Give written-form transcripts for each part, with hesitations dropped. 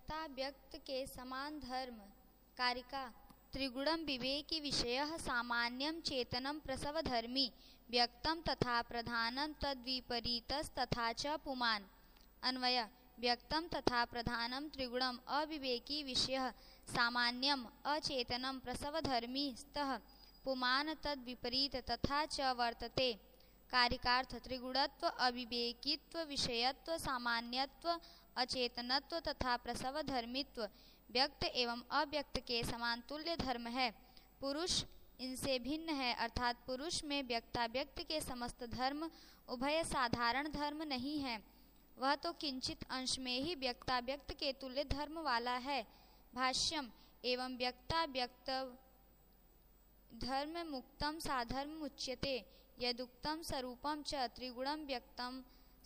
व्यक्ता व्यक्त के समान धर्म कारिका त्रिगुणम विवेकी विषयः सामान्यम चेतनम प्रसवधर्मी व्यक्तम तथा प्रधानम तद्विपरीतस्तथा च पुमान्। अन्वय व्यक्तम तथा प्रधानम त्रिगुणम अविवेकी विषयः सामान्यम अचेतनम प्रसवधर्मी स्तः पुमान् तद्विपरीत तथा च वर्तते। कारिकार्थ त्रिगुणत्व अविवेकित्व विषयत्व सामान्यत्व अचेतनत्व तथा प्रसवधर्मित्व व्यक्त एवं अव्यक्त के समान तुल्य धर्म है। पुरुष इनसे भिन्न है, अर्थात पुरुष में व्यक्ताव्यक्त के समस्त धर्म उभय साधारण धर्म नहीं है, वह तो किंचित अंश में ही व्यक्ताव्यक्त के तुल्य धर्म वाला है। भाष्यम एवं व्यक्ताव्यक्त धर्म मुक्तम साधर्म उच्यते यदुक्तम स्वरूपम च त्रिगुणम व्यक्तम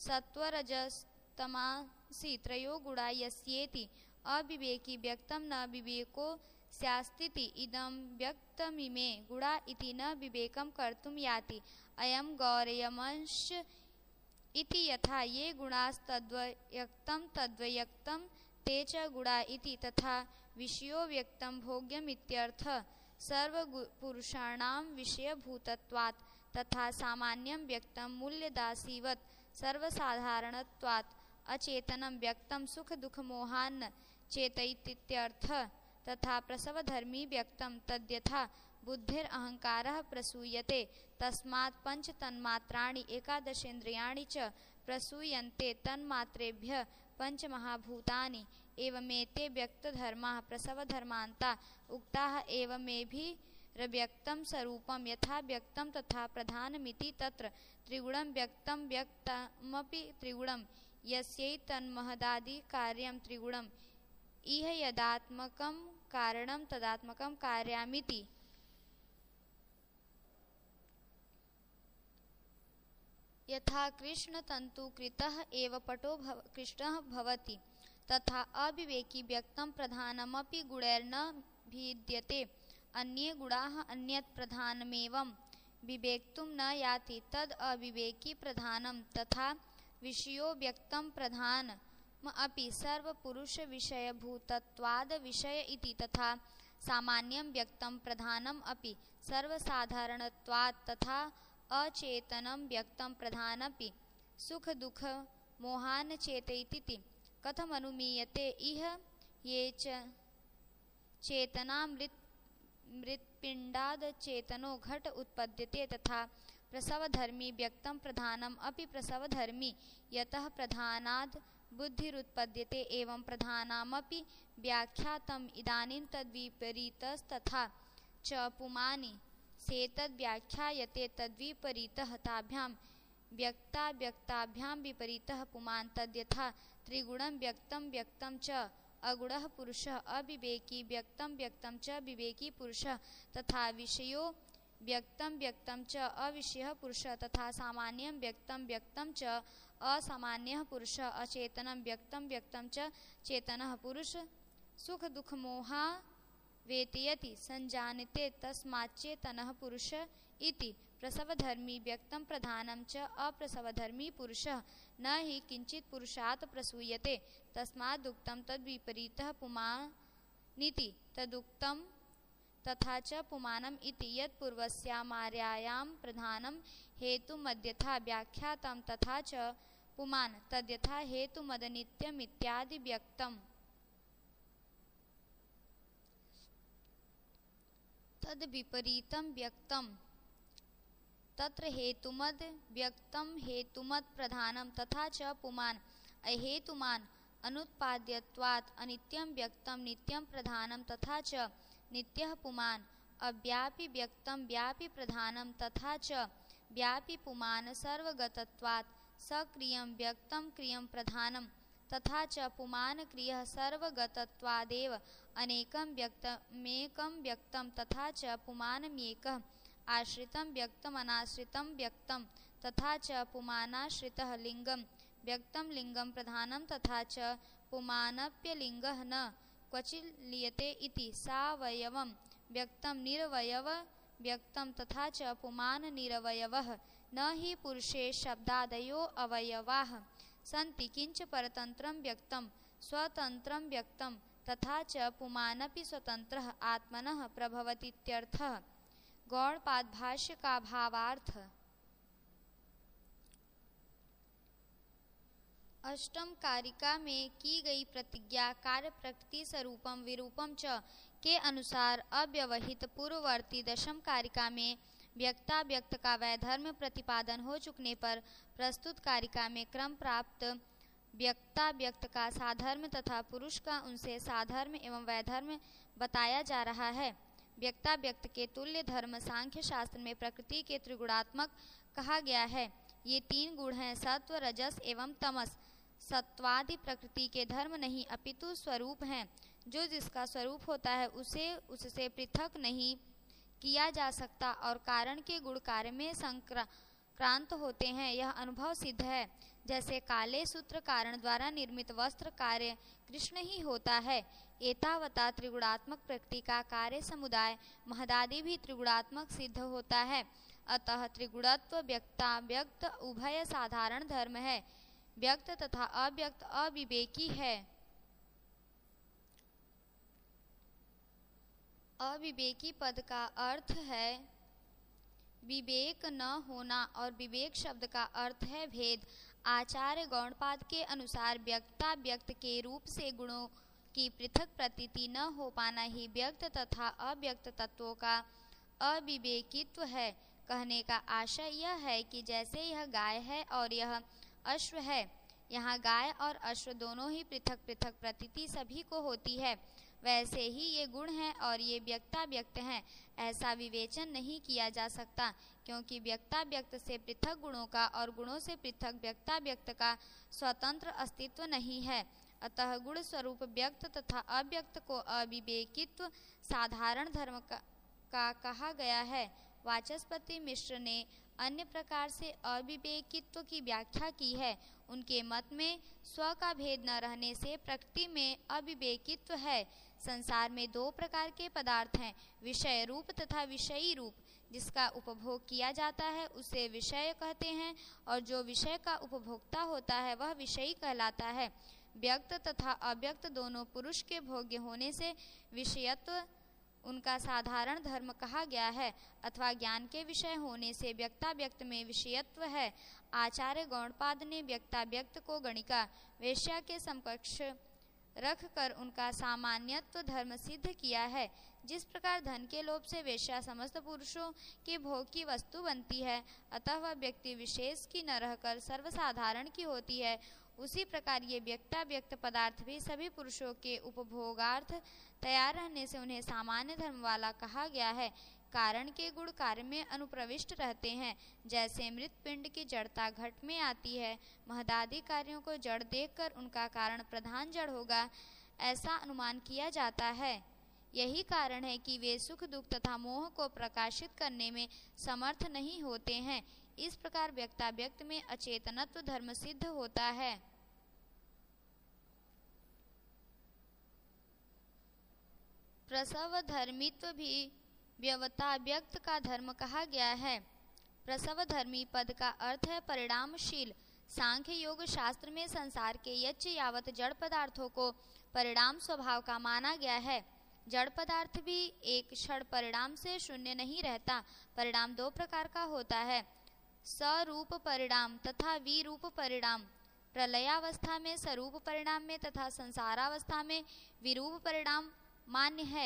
सत्वरजस्तमासि त्रयो गुणा यस्येति अविवेकी व्यक्तम न विवेको स्यास्तीति इदं व्यक्तमिमे गुणा इति न विवेकं कर्तुं याति अयं गौरयमंश इति यथा ये गुणास्तद्व्यक्तं तद्व्यक्तं ते च गुणा इति तथा विषयो व्यक्तं भोग्यमित्यर्थः सर्वपुरुषाणां विषयभूतत्वात् तथा सामान्यं व्यक्तं मूल्यदासीवत् सर्वसाधारणत्वात् अचेतनं व्यक्तं सुख दुख मोहान्न चेतयतीत्यर्थः तथा प्रसवधर्मी व्यक्तं तद्यथा बुद्धिरहंकारः प्रसूयते तस्मात् पंच तन्मात्राणि एकादशेन्द्रियाणि च प्रसूयन्ते तन्मात्रेभ्यः पंचमहाभूतानि एवमेते व्यक्तधर्माः प्रसवधर्मान्ता उक्ताः एवमेभिर्व्यक्तं स्वरूपं यथा व्यक्तं तथा प्रधानमिति तत्र त्रिगुणं व्यक्तं व्यक्तमपि त्रिगुणं यस्यैतन्महदादिकार्यं त्रिगुणम् इह यदात्मकं कारणं तदात्मकं कार्यामिति। यथा कृष्णतन्तुकृतः एव पटो कृष्णः भवति तथा अविवेकी व्यक्तं प्रधानमपि गुणैर्न भिद्यते। अन्ये गुणाः अन्यत् प्रधानमेवं विवेक्तुं न याति तद् अविवेकी प्रधानं तथा विषयो व्यक्तं प्रधानम् अपि सर्वपुरुष विषयभूतत्वाद् विषय इति तथा सामान्यं व्यक्तं प्रधानम् अपि सर्वसाधारणत्वात् तथा अचेतनं व्यक्तं प्रधानमपि सुख दुख मोहान् चेतयतीति कथमनुमीयते इह ये च चेतना मृत्पिण्डाद् चेतनो घट उत्पद्यते तथा प्रसवधर्मी व्यक्तं प्रधानम् अपि प्रसवधर्मी यतः प्रधानाद् बुद्धिरुत्पद्यते एवं प्रधानामपि व्याख्यातम् इदानीं तद्विपरीतस्तथा च पुमानि सेतद्व्याख्यायते तद्विपरीतः ताभ्यां व्यक्ताभ्यां विपरीतः पुमान् तद्यथा त्रिगुणं व्यक्तं व्यक्तं च अगुणः पुरुषः अविवेकी व्यक्तं व्यक्तं च विवेकी पुरुषः तथा विषयो व्यक्तं व्यक्तं च अविषयः पुरुषः तथा सामान्यं व्यक्तं व्यक्तं च असामान्यः पुरुषः अचेतनं व्यक्तं व्यक्तं च चेतनः पुरुषः सुख दुख मोहा वेतयति संजानते तस्माच्चेतनः पुरुषः इति प्रसवधर्मी व्यक्तं प्रधानं च अप्रसवधर्मी पुरुषः न हि किंचित् पुरुषात् प्रसूयते तस्मादुक्तं तद्विपरीतः पुमानिति तदुक्तं तथा च पुमानम् इति यत् पूर्वस्यामार्यायां प्रधानं हेतुमद्यथा व्याख्यातं तथा च पुमान् तद्यथा हेतुमदनित्यमित्यादि व्यक्तम् तद्विपरीतं व्यक्तं तत्र हेतुमद् व्यक्तं हेतुमत् प्रधानं तथा च पुमान् अहेतुमान् अनुत्पाद्यत्वात् अनित्यं व्यक्तं नित्यं प्रधानं तथा च नित्यः पुमान् अव्यापि व्यक्तं व्यापि प्रधानं तथा च व्यापि पुमान् सर्वगतत्वात् सक्रियं व्यक्तं क्रियं प्रधानं तथा च पुमान् क्रियः सर्वगतत्वादेव अनेकं व्यक्तमेकं व्यक्तं तथा च पुमानमेकः आश्रितं व्यक्तम् अनाश्रितं व्यक्तं तथा च पुमानाश्रितः लिङ्गं व्यक्तं लिङ्गं प्रधानं तथा च पुमानप्यलिङ्गः न क्वचित् लीयते इति सावयवं व्यक्तं निरवयव व्यक्तं तथा च पुमान् निरवयवः न हि पुरुषे शब्दादयो अवयवाः सन्ति किंच परतन्त्रं व्यक्तं स्वतंत्रं व्यक्तं तथा च पुमानपि स्वतंत्रः आत्मनः प्रभवतीत्यर्थः। गौड़पाद भाष्य का भावार्थ। अष्टम कारिका में की गई प्रतिज्ञा कार्य प्रकृति स्वरूपम विरूपम च के अनुसार अव्यवहित पूर्ववर्ती दशम कारिका में व्यक्ता व्यक्त का वैधर्म प्रतिपादन हो चुकने पर प्रस्तुत कारिका में क्रम प्राप्त व्यक्ता व्यक्त का साधर्म तथा पुरुष का उनसे साधर्म एवं वैधर्म बताया जा रहा है। व्यक्ता व्यक्त के तुल्य धर्म सांख्य शास्त्र में प्रकृति के त्रिगुणात्मक कहा गया है। ये तीन गुण हैं, सत्व रजस एवं तमस। सत्वादि प्रकृति के धर्म नहीं अपितु स्वरूप हैं। जो जिसका स्वरूप होता है उसे उससे पृथक नहीं किया जा सकता और कारण के गुण कार्य में संक्रांत होते हैं, यह अनुभव सिद्ध है। जैसे काले सूत्र कारण द्वारा निर्मित वस्त्र कार्य कृष्ण ही होता है, एतावता त्रिगुणात्मक प्रकृति का कार्य समुदाय महदादि भी त्रिगुणात्मक सिद्ध होता है। अतः त्रिगुणत्व व्यक्ता व्यक्त उभय साधारण धर्म है। व्यक्त तथा अव्यक्त अविवेकी है। अविवेकी पद का अर्थ है विवेक न होना और विवेक शब्द का अर्थ है भेद। आचार्य गौड़पाद के अनुसार व्यक्ता व्यक्त के रूप से गुणों की पृथक प्रतीति न हो पाना ही व्यक्त तथा अव्यक्त तत्वों का अविवेकित्व है। कहने का आशय यह है कि जैसे यह गाय है और यह अश्व है, यहाँ गाय और अश्व दोनों ही पृथक पृथक प्रतीति सभी को होती है, वैसे ही ये गुण हैं और ये व्यक्ता व्यक्त हैं। ऐसा विवेचन नहीं किया जा सकता, क्योंकि व्यक्ता व्यक्त से पृथक गुणों का और गुणों से पृथक व्यक्ता व्यक्त का स्वतंत्र अस्तित्व नहीं है। अतः गुण स्वरूप व्यक्त तथा अव्यक्त को अविवेकित्व साधारण धर्म का कहा गया है। वाचस्पति मिश्र ने अन्य प्रकार से अविवेकित्व की व्याख्या की है। उनके मत में स्व का भेद न रहने से प्रकृति में अविवेकित्व है। संसार में दो प्रकार के पदार्थ हैं, विषय रूप तथा विषयी रूप। जिसका उपभोग किया जाता है उसे विषय कहते हैं और जो विषय का उपभोक्ता होता है वह विषयी कहलाता है। व्यक्त तथा अव्यक्त दोनों पुरुष के भोग्य होने से विषयत्व उनका साधारण धर्म कहा गया है, अथवा ज्ञान के विषय होने से व्यक्ता व्यक्त में विषयत्व है। आचार्य गौड़पाद ने व्यक्ता व्यक्त को गणिका वेश्या के समकक्ष रखकर उनका सामान्यत्व धर्म सिद्ध किया है। जिस प्रकार धन के लोभ से वेश्या समस्त पुरुषों के भोग की वस्तु बनती है, अतः वह व्यक्ति विशेष की न रहकर सर्वसाधारण की होती है, उसी प्रकार ये व्यक्ता व्यक्त पदार्थ भी सभी पुरुषों के उपभोगार्थ तैयार रहने से उन्हें सामान्य धर्म वाला कहा गया है। कारण के गुण कार्य में अनुप्रविष्ट रहते हैं। जैसे मृत पिंड की जड़ता घट में आती है, महदादि कार्यों को जड़ देखकर उनका कारण प्रधान जड़ होगा, ऐसा अनुमान किया जाता है। यही कारण है कि वे सुख दुख तथा मोह को प्रकाशित करने में समर्थ नहीं होते हैं। इस प्रकार व्यक्ता व्यक्त में अचेतनत्व धर्म सिद्ध होता है। प्रसव धर्मित्व भी व्यवता व्यक्त का धर्म कहा गया है। प्रसव धर्मी पद का अर्थ है परिणामशील। सांख्य योग शास्त्र में संसार के यच्च यावत जड़ पदार्थों को परिणाम स्वभाव का माना गया है। जड़ पदार्थ भी एक क्षण परिणाम से शून्य नहीं रहता। परिणाम दो प्रकार का होता है, सरूप परिणाम तथा विरूप परिणाम। प्रलयावस्था में स्वरूप परिणाम में तथा संसारावस्था में विरूप परिणाम मान्य है।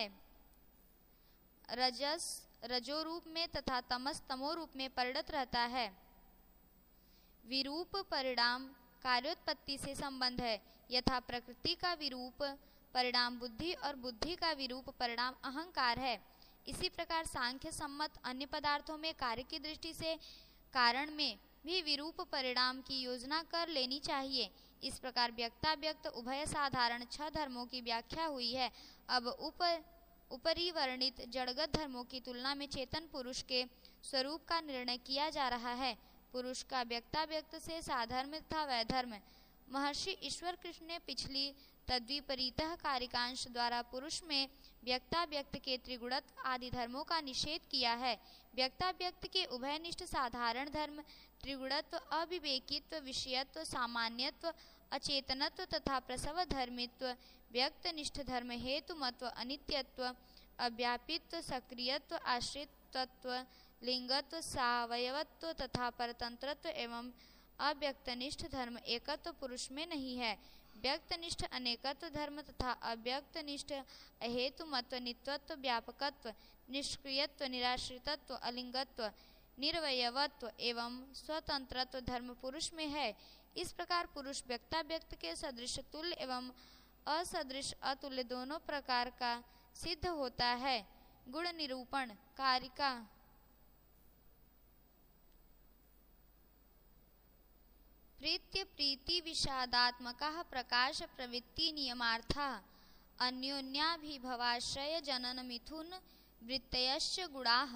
रजस रजो रूप में तथा तमस तमो रूप में परिणत रहता है। विरूप परिणाम कार्योत्पत्ति से संबंध है। यथा प्रकृति का विरूप परिणाम बुद्धि और बुद्धि का विरूप परिणाम अहंकार है। इसी प्रकार सांख्य सम्मत अन्य पदार्थों में कार्य की दृष्टि से कारण में भी विरूप परिणाम की योजना कर लेनी चाहिए। इस प्रकार व्यक्ता व्यक्त उभय साधारण 6 धर्मों की व्याख्या हुई है। अब ऊपरी वर्णित जड़गत धर्मों की तुलना में चेतन पुरुष के स्वरूप का निर्णय किया जा रहा है। पुरुष का व्यक्ता व्यक्त से साधर्म तथा वैधर्म। महर्षि ईश्वर कृष्ण ने पिछली तद्विपरीतः कारिकांश द्वारा पुरुष में व्यक्ता व्यक्त के त्रिगुणत्व आदि धर्मों का निषेध किया है। व्यक्ता व्यक्त के उभयनिष्ठ साधारण धर्म त्रिगुणत्व, अविवेकित्व, विषयत्व, सामान्यत्व अचेतनत्व तथा प्रसव धर्मित्व, व्यक्तनिष्ठ धर्म हेतुमत्व, अनित्यत्व, अव्यापित्व, सक्रियत्व, आश्रितत्व, लिंगत्व, सावयवत्व तथा परतंत्रत्व एवं अव्यक्तनिष्ठ धर्म एकत्व पुरुष में नहीं है। व्यक्तनिष्ठ अनेकत्व धर्म तथा अव्यक्तनिष्ठ अहेतुमत्व, नित्यत्व, व्यापकत्व, निष्क्रियत्व, निराश्रितत्व, अलिंगत्व, निर्वयवत्व एवं स्वतंत्रत्व धर्म पुरुष में है। इस प्रकार पुरुष व्यक्ताव्यक्त के सदृश तुल्य एवं असदृश अतुल्य दोनों प्रकार का सिद्ध होता है। गुण निरूपण कारिका। प्रीत्य प्रीति विषादात्मकः प्रकाश प्रवृत्ति नियमार्थः अन्योन्याभिभवाश्रय जनन मिथुन वृत्तयश्च गुणाः।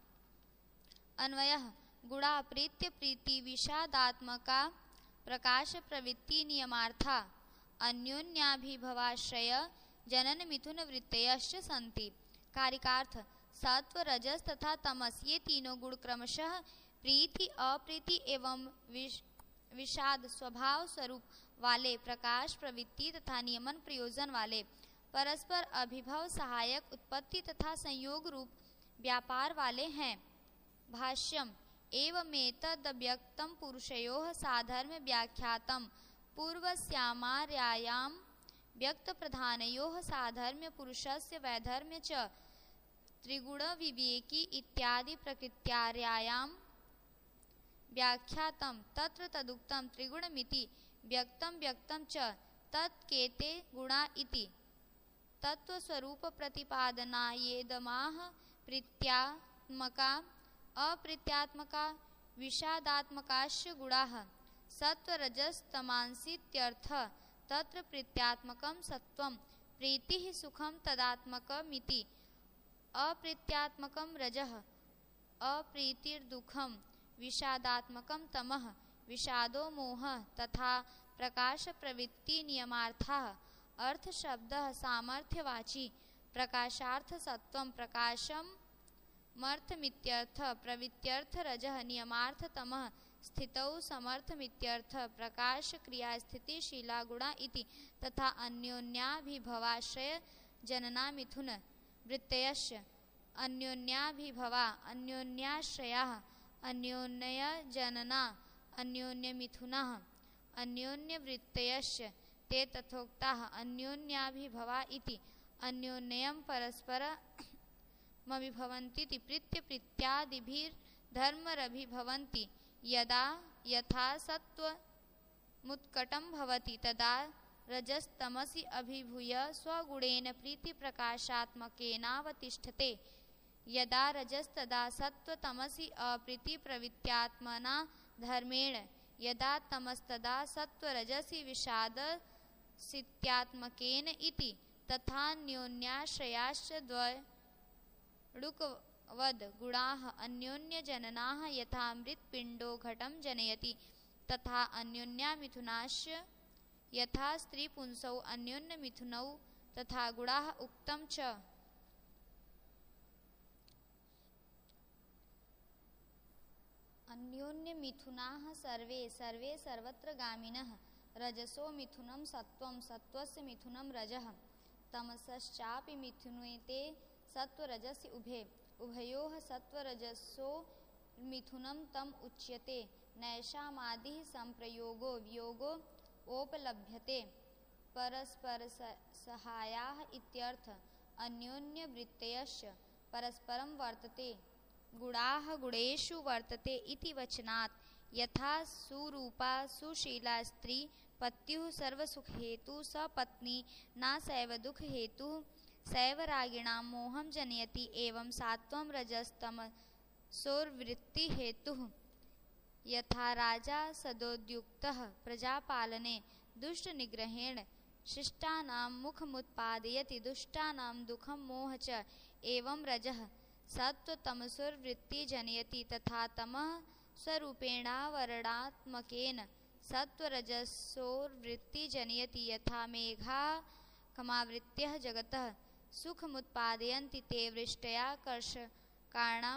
अन्वयः गुणा प्रीत्य प्रीति विषादात्मका प्रकाश प्रवृत्ति नियमार्था अन्योन्याभिभवाश्रय जनन मिथुन वृत्तयश्च सन्ति। कारिकार्थ सत्व रजस तथा तमस ये तीनों गुण क्रमशः प्रीति अप्रीति एवं विषाद स्वभाव स्वरूप वाले, प्रकाश प्रवृत्ति तथा नियमन प्रयोजन वाले, परस्पर अभिभव सहायक उत्पत्ति तथा संयोग रूप व्यापार वाले हैं। भाष्यम एवमेतदव्यक्तं पुरुषयोः साधर्म्य व्याख्यातं पूर्वस्यामार्यायां व्यक्त प्रधानयोः साधर्म्य पुरुषस्य वैधर्म्य च त्रिगुण विवेकी इत्यादि प्रकृत्यार्यायां व्याख्यातं तत्र तदुक्तं त्रिगुणमिति व्यक्तं व्यक्तं च तत्केते गुणा इति तत्वस्वरूप प्रतिपादनायेदमाह प्रीत्यात्मका अप्रीत्यात्मका विषादात्मकाश्च गुणाः सत्वरजस्तमांसीत्यर्थः। तत्र प्रीत्यात्मकं सत्वं प्रीतिः सुखं तदात्मकमिति, अप्रीत्यात्मकं रजः अप्रीतिर्दुःखं, विषादात्मकं तमः विषादो मोहः तथा प्रकाश प्रवृत्ति नियमार्थाः। अर्थ शब्दः सामर्थ्यवाची, प्रकाशार्थ सत्वं प्रकाशम मर्थमित्यर्थ, प्रवृत्त्यर्थ रजः, नियमार्थ तमः, स्थितौ समर्थमित्यर्थ, प्रकाश क्रिया स्थितिशीला गुणा इति तथा अन्योन्याभिभवाश्रय जनना मिथुन वृत्तयश्च अन्योन्याभिभवा अन्योन्याश्रयाः अन्योन्य जनना अन्योन्यमिथुनाः अन्योन्यवृत्तयश्च ते तथोक्ताः अन्योन्याभिभवा इति अन्योन्यं परस्परमभिभवन्तीति प्रीत्य प्रीत्यादिभिर्धर्मरभिभवन्ति। यदा यथा सत्त्वमुत्कटं भवति तदा रजस्तमसि अभिभूय स्वगुणेन प्रीतिप्रकाशात्मकेनावतिष्ठते। यदा रजस्तदा सत्त्वतमसि अप्रीतिप्रवृत्त्यात्मना धर्मेण, यदा तमस्तदा सत्त्वरजसि विषादसित्यात्मकेन इति तथान्योन्याश्रयाश्च द्वयोरुक्वद् गुणाः अन्योन्यजननाः यथा मृत्पिण्डो घटं जनयति तथा अन्योन्यामिथुनाश्च यथा स्त्रीपुंसौ अन्योन्यमिथुनौ तथा गुणाः उक्तं च। अन्योन्यमिथुनाः सर्वे सर्वे सर्वत्र गामिनः। रजसो मिथुनं सत्वं, सत्वस्य मिथुनं रजः, तमसश्चापि मिथुने ते सत्वरजसि उभे, उभयोः सत्वरजसो मिथुनं तम उच्यते। नैषामादिः संप्रयोगो वियोगो ओपलभ्यते, परस्पर सहायाः इत्यर्थ। अन्योन्यवृत्तयश्च परस्परं वर्तते, गुणाः गुणेषु वर्तते इति वचनात्। यथा सुरूपा सुशीला स्त्री पत्युः सर्वसुखहेतु सपत्नी न सैव दुःखहेतुः सैव रागिणां मोहं जनयति, एवं सात्वं रजस्तमसोर्वृत्तिहेतुः। यथा राजा सदोद्युक्तः प्रजापालने दुष्टनिग्रहेण शिष्टानां मुखमुत्पादयति, दुष्टानां दुःखं मोह च एवं रजः सत्त्वतमसोर्वृत्ति जनयति, तथा तमः स्वरूपेणावरणात्मकेन सत्त्वरजसोर्वृत्ति जनयति। यथा मेघाकमावृत्त्यः जगतः सुखमुत्पादयन्ति, ते वृष्ट्या कर्षकाणां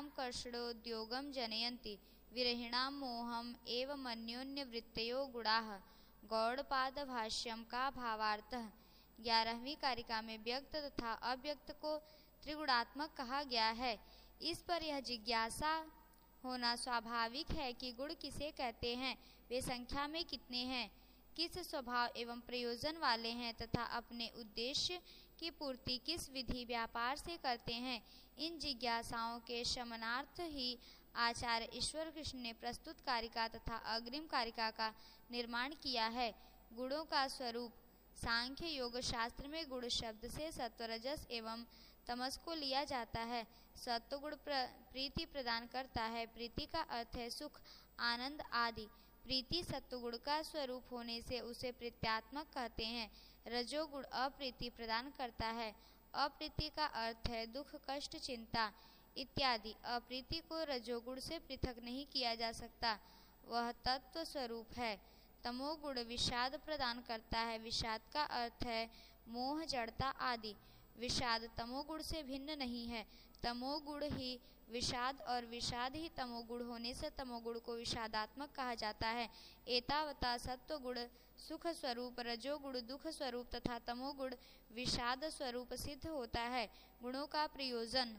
कर्षणोद्योगं जनयन्ति, विरहिणां मोहम् एवमन्योन्यवृत्तयो गुणाः गौड़पाद भाष्यम का भावार्थ। 11वीं कारिका में व्यक्त तथा अव्यक्त को त्रिगुणात्मक कहा गया है। इस पर यह जिज्ञासा होना स्वाभाविक है कि गुण किसे कहते हैं, वे संख्या में कितने हैं, किस स्वभाव एवं प्रयोजन वाले हैं तथा अपने उद्देश्य की पूर्ति किस विधि व्यापार से करते हैं। इन जिज्ञासाओं के शमनार्थ ही आचार्य ईश्वर कृष्ण ने प्रस्तुत कारिका तथा अग्रिम कारिका का निर्माण किया है। गुणों का स्वरूप। सांख्य योग शास्त्र में गुण शब्द से सत्वरजस एवं तमस को लिया जाता है। सत्वगुण प्रीति प्रदान करता है। प्रीति का अर्थ है सुख, आनंद आदि। प्रीति सत्वगुण का स्वरूप होने से उसे प्रीत्यात्मक कहते हैं। रजोगुण अप्रीति प्रदान करता है। अप्रीति का अर्थ है दुख, कष्ट, चिंता इत्यादि। अप्रीति को रजोगुण से पृथक नहीं किया जा सकता, वह तत्व स्वरूप है। तमोगुण विषाद प्रदान करता है। विषाद का अर्थ है मोह, जड़ता आदि। विषाद तमोगुण से भिन्न नहीं है। तमोगुण ही विषाद और विषाद ही तमोगुण होने से तमोगुण को विषादात्मक कहा जाता है। एतावता सत्वगुण सुख स्वरूप, रजोगुण दुख स्वरूप तथा तमोगुण विषाद स्वरूप सिद्ध होता है। गुणों का प्रयोजन।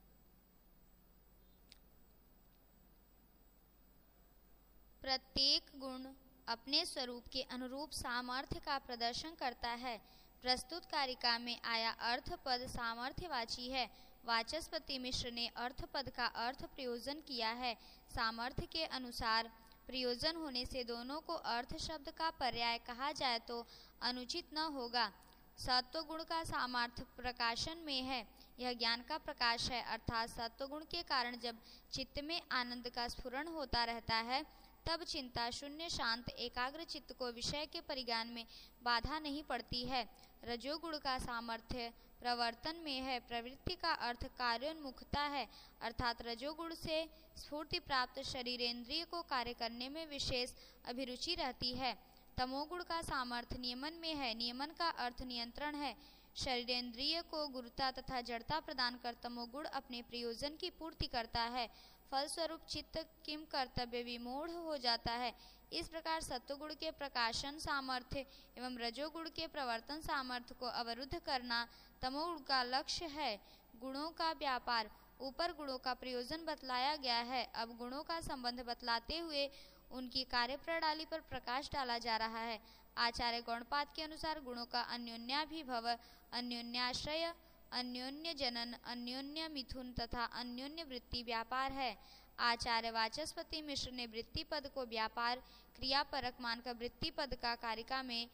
प्रत्येक गुण अपने स्वरूप के अनुरूप सामर्थ्य का प्रदर्शन करता है। प्रस्तुत कारिका में आया अर्थपद सामर्थ्यवाची है। वाचस्पति मिश्र ने अर्थपद का अर्थ प्रयोजन किया है। सामर्थ्य के अनुसार प्रयोजन होने से दोनों को अर्थ शब्द का पर्याय कहा जाए तो अनुचित न होगा। सत्वगुण का सामर्थ्य प्रकाशन में है। यह ज्ञान का प्रकाश है, अर्थात सत्वगुण के कारण जब चित्त में आनंद का स्फुरण होता रहता है तब चिंता शून्य, शांत, एकाग्र चित्त को विषय के परिज्ञान में बाधा नहीं पड़ती है। रजोगुण का सामर्थ्य प्रवर्तन में है। प्रवृत्ति का अर्थ कार्योन्मुखता है, अर्थात रजोगुण से स्फूर्ति प्राप्त शरीरेंद्रिय को कार्य करने में विशेष अभिरुचि रहती है। तमोगुण का सामर्थ्य नियमन में है। नियमन का अर्थ नियंत्रण है। शरीरेंद्रिय को गुरुता तथा जड़ता प्रदान कर तमोगुण अपने प्रयोजन की पूर्ति करता है। फलस्वरूप चित्त किम कर्तव्य विमूढ़ हो जाता है। इस प्रकार सत्वगुण के प्रकाशन सामर्थ्य एवं रजोगुण के प्रवर्तन सामर्थ्य को अवरुद्ध करना तमोगुण का लक्ष्य है। गुणों का व्यापार। ऊपर गुणों का प्रयोजन बतलाया गया है। अब गुणों का संबंध बतलाते हुए उनकी कार्य प्रणाली पर प्रकाश डाला जा रहा है। आचार्य गौड़पाद के अनुसार गुणों का अन्योन्याभिभव, अन्योन्याश्रय, अन्योन्य जनन, अन्योन्य मिथुन तथा अन्योन्य वृत्ति व्यापार है। आचार्य वाचस्पति मिश्र ने वृत्ति पद को व्यापार क्रियापरक मानकर वृत्ति पद का कारिका में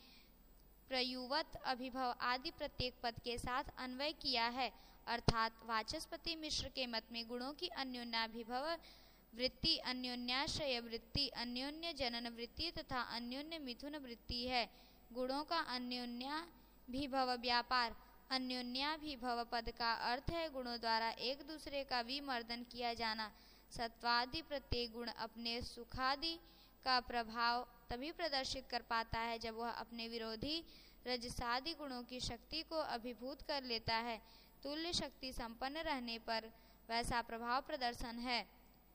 प्रयुवत, अभिभव आदि प्रत्येक पद के साथ अन्वय किया है। अर्थात वाचस्पति मिश्र के मत में गुणों की अन्योन्याभिभव वृत्ति, अन्योन्याश्रय वृत्ति, अन्योन्य जनन वृत्ति तथा अन्योन्य मिथुन वृत्ति है। गुणों का अन्योन्याभिभव व्यापार। अन्योन्याभिभव पद का अर्थ है गुणों द्वारा एक दूसरे का विमर्दन किया जाना। सत्वादि प्रत्येक गुण अपने सुखादि का प्रभाव तभी प्रदर्शित कर पाता है जब वह अपने विरोधी रजसादि गुणों की शक्ति को अभिभूत कर लेता है। तुल्य शक्ति संपन्न रहने पर वैसा प्रभाव प्रदर्शन है।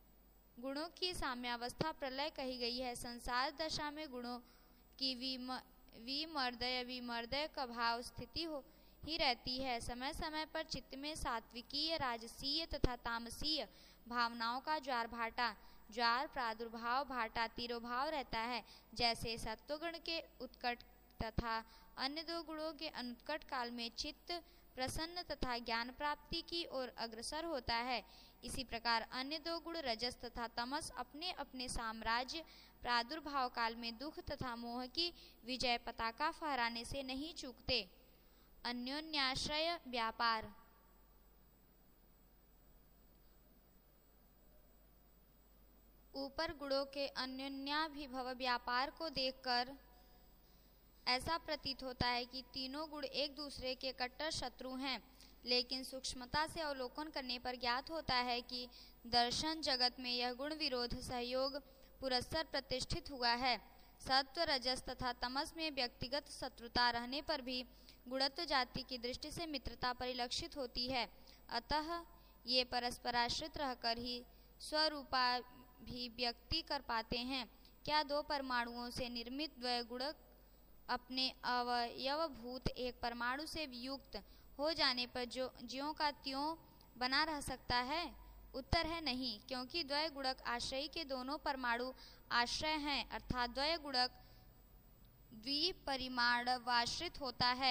गुणों की साम्यावस्था प्रलय कही गई है। संसार दशा में गुणों की विमर्दय का भाव स्थिति ही रहती है। समय समय पर चित्त में सात्विकीय, राजसीय तथा तामसीय भावनाओं का ज्वार प्रादुर्भाव, भाटा, तिरोभाव रहता है। जैसे सत्वगुण के उत्कट तथा अन्य दो गुणों के अनुत्कट काल में चित्त प्रसन्न तथा ज्ञान प्राप्ति की ओर अग्रसर होता है, इसी प्रकार अन्य दो गुण रजस तथा तमस अपने अपने साम्राज्य प्रादुर्भाव काल में दुख तथा मोह की विजय पताका फहराने से नहीं चूकते। अन्योन्याश्रय व्यापार। ऊपर गुणों के अन्योन्याभिभव व्यापार को देखकर ऐसा प्रतीत होता है कि तीनों गुण एक दूसरे के कट्टर शत्रु हैं, लेकिन सूक्ष्मता से अवलोकन करने पर ज्ञात होता है कि दर्शन जगत में यह गुण विरोध सहयोग पुरस्सर प्रतिष्ठित हुआ है। सत्व, रजस तथा तमस में व्यक्तिगत शत्रुता रहने पर भी गुणत्व जाति की दृष्टि से मित्रता परिलक्षित होती है। अतः ये परस्पराश्रित रहकर ही स्वरूपाभिव्यक्ति कर पाते हैं। क्या दो परमाणुओं से निर्मित द्वैगुणक अपने अवयवभूत एक परमाणु से वियुक्त हो जाने पर ज्यों का त्यों बना रह सकता है? उत्तर है नहीं, क्योंकि द्वैगुणक आश्रयी के दोनों परमाणु आश्रय हैं, अर्थात द्वैगुणक द्विपरिमाणवाश्रित होता है।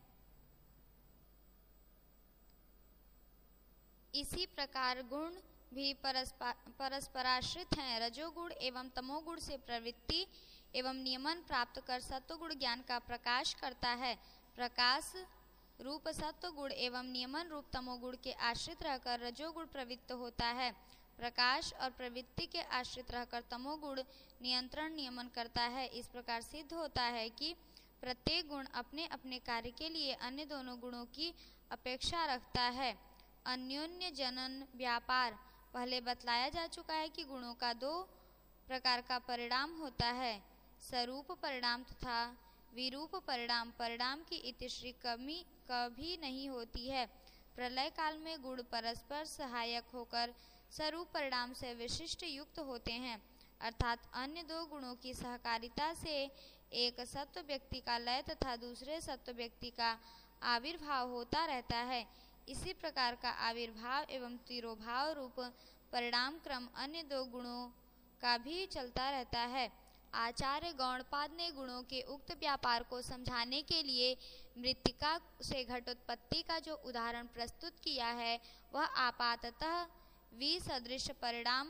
इसी प्रकार गुण भी परस्पराश्रित हैं। रजोगुण एवं तमोगुण से प्रवृत्ति एवं नियमन प्राप्त कर सत्वगुण ज्ञान का प्रकाश करता है। प्रकाश रूप सत्वगुण एवं नियमन रूप तमोगुण के आश्रित रहकर रजोगुण प्रवृत्त होता है। प्रकाश और प्रवृत्ति के आश्रित रहकर तमोगुण नियंत्रण नियमन करता है। इस प्रकार सिद्ध होता है कि प्रत्येक गुण अपने अपने कार्य के लिए अन्य दोनों गुणों की अपेक्षा रखता है। अन्योन्य जनन व्यापार पहले बतलाया जा चुका है कि गुणों का दो प्रकार का परिणाम होता है, स्वरूप परिणाम तथा विरूप परिणाम। परिणाम की इतिश्री कभी नहीं होती है। प्रलय काल में गुण परस्पर सहायक होकर स्वरूप परिणाम से विशिष्ट युक्त होते हैं, अर्थात अन्य दो गुणों की सहकारिता से एक सत्व व्यक्ति का लय तथा दूसरे सत्व व्यक्ति का आविर्भाव होता रहता है। इसी प्रकार का आविर्भाव एवं तिरोभाव रूप परिणाम क्रम अन्य दो गुणों का भी चलता रहता है। आचार्य गौड़पाद ने गुणों के उक्त व्यापार को समझाने के लिए मृत्तिका से घटोत्पत्ति का जो उदाहरण प्रस्तुत किया है वह आपाततः विसदृश परिणाम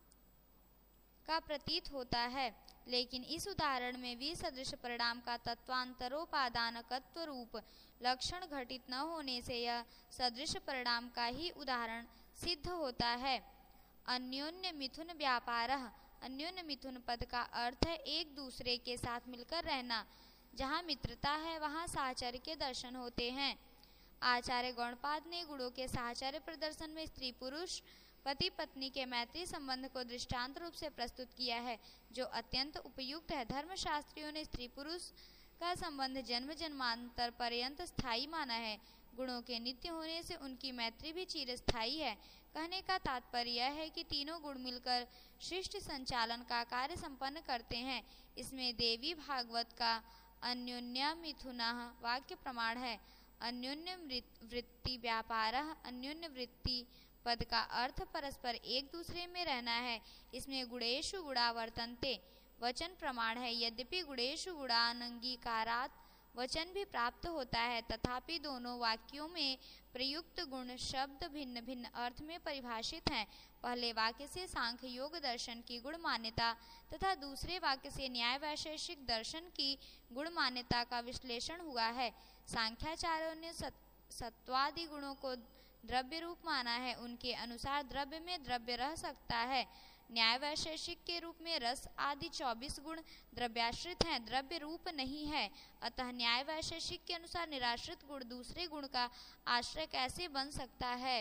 का प्रतीत होता है, लेकिन इस उदाहरण में विसदृश परिणाम का तत्वांतरोपादानकत्व रूप लक्षण घटित न होने से यह सदृश परिणाम का ही उदाहरण सिद्ध होता है। अन्योन्य मिथुन व्यापारः, अन्योन्य मिथुन पद का अर्थ है एक दूसरे के साथ मिलकर रहना। जहाँ मित्रता है वहाँ साहचर्य के दर्शन होते हैं। आचार्य गौड़पाद ने गुणों के साहचर्य प्रदर्शन में स्त्री पुरुष पति पत्नी के मैत्री संबंध को दृष्टांत रूप से प्रस्तुत किया है, जो अत्यंत उपयुक्त है। धर्मशास्त्रियों ने स्त्री पुरुष का संबंध जन्म जन्मांतर पर्यंत स्थायी माना है। गुणों के नित्य होने से उनकी मैत्री भी चिरस्थायी है। कहने का तात्पर्य यह है कि तीनों गुण मिलकर सृष्टि संचालन का कार्य संपन्न करते हैं। इसमें देवी भागवत का अन्योन्य मिथुनः वाक्य प्रमाण है। अन्योन्य वृत्ति व्यापारः, अन्योन्य वृत्ति पद का अर्थ परस्पर एक दूसरे में रहना है। इसमें गुणेषु गुणा वर्तन्ते वचन प्रमाण है। यद्यपि गुणेषु गुणानंगीकारात् वचन भी प्राप्त होता है, तथापि दोनों वाक्यों में प्रयुक्त गुण शब्द भिन्न भिन्न अर्थ में परिभाषित हैं। पहले वाक्य से सांख्य योग दर्शन की गुण मान्यता तथा दूसरे वाक्य से न्याय वैशेषिक दर्शन की गुण मान्यता का विश्लेषण हुआ है। सांख्याचार्यों ने सत्वादि गुणों को द्रव्य रूप माना है। उनके अनुसार द्रव्य में द्रव्य रह सकता है। न्याय वैशेषिक के रूप में रस आदि 24 गुण द्रव्याश्रित हैं, द्रव्य रूप नहीं है। अतः न्याय वैशेषिक के अनुसार निराश्रित गुण दूसरे गुण का आश्रय कैसे बन सकता है?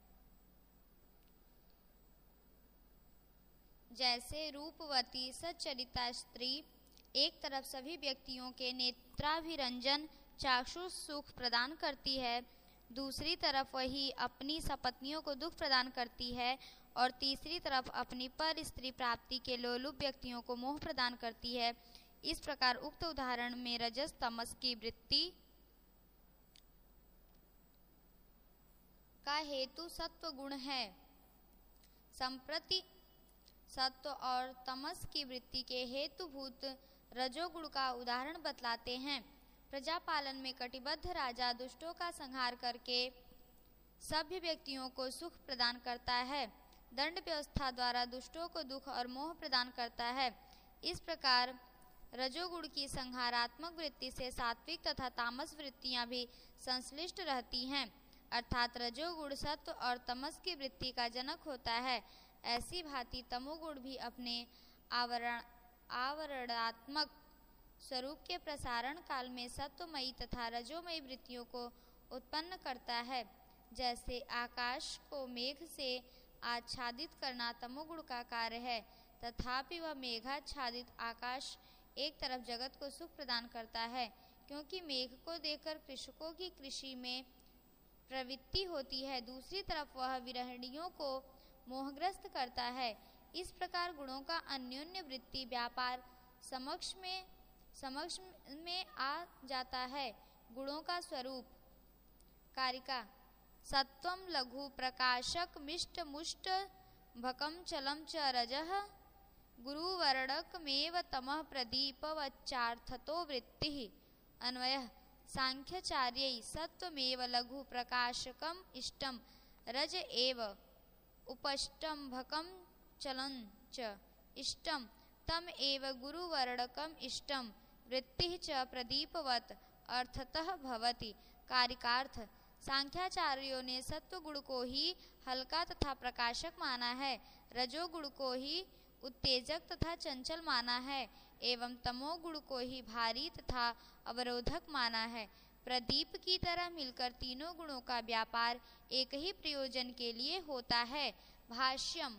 जैसे रूपवती सच्चरिता स्त्री एक तरफ सभी व्यक्तियों के नेत्राभिरंजन चाक्षुष सुख प्रदान करती है, दूसरी तरफ वही अपनी सपत्नियों को दुख प्रदान करती है, और तीसरी तरफ अपनी पर स्त्री प्राप्ति के लोलुप व्यक्तियों को मोह प्रदान करती है। इस प्रकार उक्त उदाहरण में रजस तमस की वृत्ति का हेतु सत्व गुण है। संप्रति सत्व और तमस की वृत्ति के हेतुभूत रजोगुण का उदाहरण बतलाते हैं। प्रजा पालन में कटिबद्ध राजा दुष्टों का संहार करके सभ्य व्यक्तियों को सुख प्रदान करता है। दंड व्यवस्था द्वारा दुष्टों को दुख और मोह प्रदान करता है। इस प्रकार रजोगुण की संहारात्मक वृत्ति से सात्विक तथा तामस वृत्तियां भी संश्लिष्ट रहती हैं, अर्थात रजोगुण सत्व और तमस की वृत्ति का जनक होता है। ऐसी भांति तमोगुण भी अपने आवरणात्मक स्वरूप के प्रसारण काल में सत्वमयी तथा रजोमयी वृत्तियों को उत्पन्न करता है। जैसे आकाश को मेघ से आच्छादित करना तमोगुण का कार्य है, तथापि वह मेघाच्छादित आकाश एक तरफ जगत को सुख प्रदान करता है, क्योंकि मेघ को देखकर कृषकों की कृषि में प्रवृत्ति होती है। दूसरी तरफ वह विरहिणियों को मोहग्रस्त करता है। इस प्रकार गुणों का अन्योन्य वृत्ति व्यापार समक्ष में आ जाता है। गुणों का स्वरूप कारिका सत्वम लघु प्रकाशक मिष्ट मुष्ट भकम चलम च रजः गुरुवर्णकमेव तमः प्रदीपवच्चार्थतो वृत्तिः। अन्वयः सांख्याचार्यै सत्वमेव लघु प्रकाशकम इष्टम रज एव उपष्टम भकम चलं च इष्टम तम एव गुरुवर्णकम इष्टम वृत्तिः च प्रदीपवत् अर्थतः भवति। कारिकार्थ सांख्याचार्यों ने सत्व गुण को ही हल्का तथा प्रकाशक माना है, रजोगुण को ही उत्तेजक तथा चंचल माना है एवं तमोगुण को ही भारी तथा अवरोधक माना है। प्रदीप की तरह मिलकर तीनों गुणों का व्यापार एक ही प्रयोजन के लिए होता है। भाष्यम